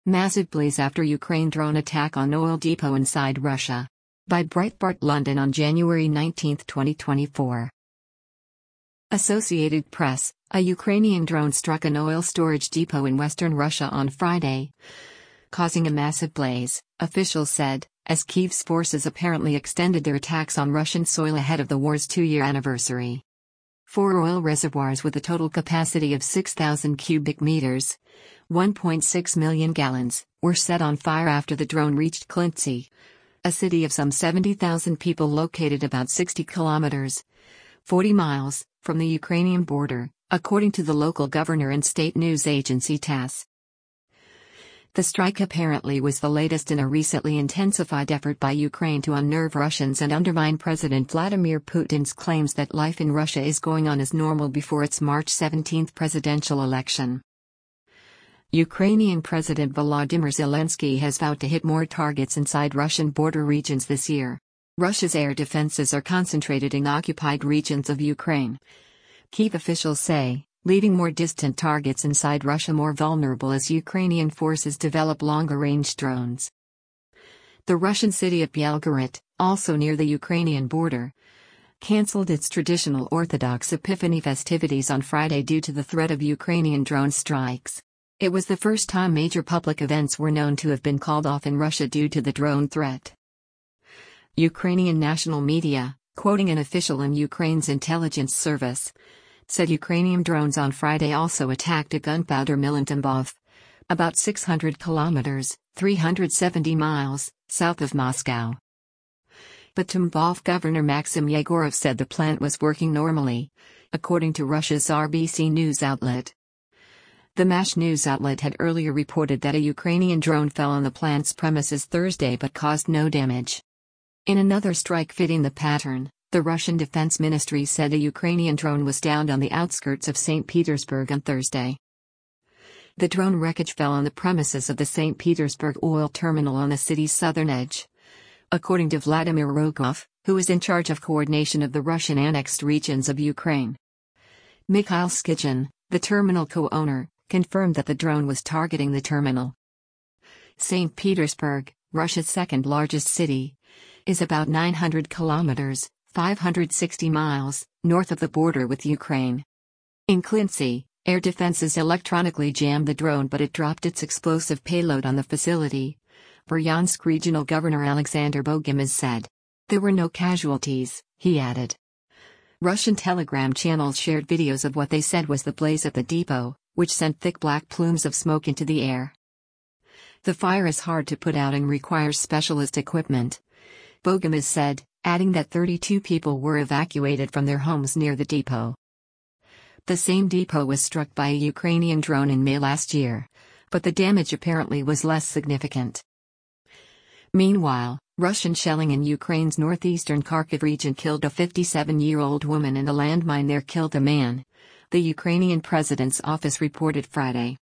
Massive blaze after Ukraine drone attack on oil depot inside Russia. By Breitbart London on January 19, 2024. Associated Press, a Ukrainian drone struck an oil storage depot in western Russia on Friday, causing a massive blaze, officials said, as Kyiv's forces apparently extended their attacks on Russian soil ahead of the war's two-year anniversary. 4 oil reservoirs with a total capacity of 6,000 cubic meters, 1.6 million gallons, were set on fire after the drone reached Klintsy, a city of some 70,000 people located about 60 kilometers, 40 miles, from the Ukrainian border, according to the local governor and state news agency TASS. The strike apparently was the latest in a recently intensified effort by Ukraine to unnerve Russians and undermine President Vladimir Putin's claims that life in Russia is going on as normal before its March 17 presidential election. Ukrainian President Volodymyr Zelensky has vowed to hit more targets inside Russian border regions this year. Russia's air defenses are concentrated in occupied regions of Ukraine, Kyiv officials say, leaving more distant targets inside Russia more vulnerable as Ukrainian forces develop longer-range drones. The Russian city of Belgorod, also near the Ukrainian border, cancelled its traditional Orthodox Epiphany festivities on Friday due to the threat of Ukrainian drone strikes. It was the first time major public events were known to have been called off in Russia due to the drone threat. Ukrainian national media, quoting an official in Ukraine's intelligence service, said Ukrainian drones on Friday also attacked a gunpowder mill in Tambov, about 600 kilometers, 370 miles, south of Moscow. But Tambov Governor Maxim Yegorov said the plant was working normally, according to Russia's RBC news outlet. The MASH news outlet had earlier reported that a Ukrainian drone fell on the plant's premises Thursday but caused no damage. In another strike fitting the pattern, the Russian Defense Ministry said a Ukrainian drone was downed on the outskirts of St. Petersburg on Thursday. The drone wreckage fell on the premises of the St. Petersburg oil terminal on the city's southern edge, according to Vladimir Rogov, who is in charge of coordination of the Russian annexed regions of Ukraine. Mikhail Skijin, the terminal co-owner, confirmed that the drone was targeting the terminal. St. Petersburg, Russia's second-largest city, is about 900 kilometers, 560 miles, north of the border with Ukraine. In Klintsy, air defenses electronically jammed the drone but it dropped its explosive payload on the facility, Bryansk Regional Governor Alexander Bogomaz said. There were no casualties, he added. Russian Telegram channels shared videos of what they said was the blaze at the depot, which sent thick black plumes of smoke into the air. The fire is hard to put out and requires specialist equipment, Bogomaz said, adding that 32 people were evacuated from their homes near the depot. The same depot was struck by a Ukrainian drone in May last year, but the damage apparently was less significant. Meanwhile, Russian shelling in Ukraine's northeastern Kharkiv region killed a 57-year-old woman and a landmine there killed a man, the Ukrainian president's office reported Friday.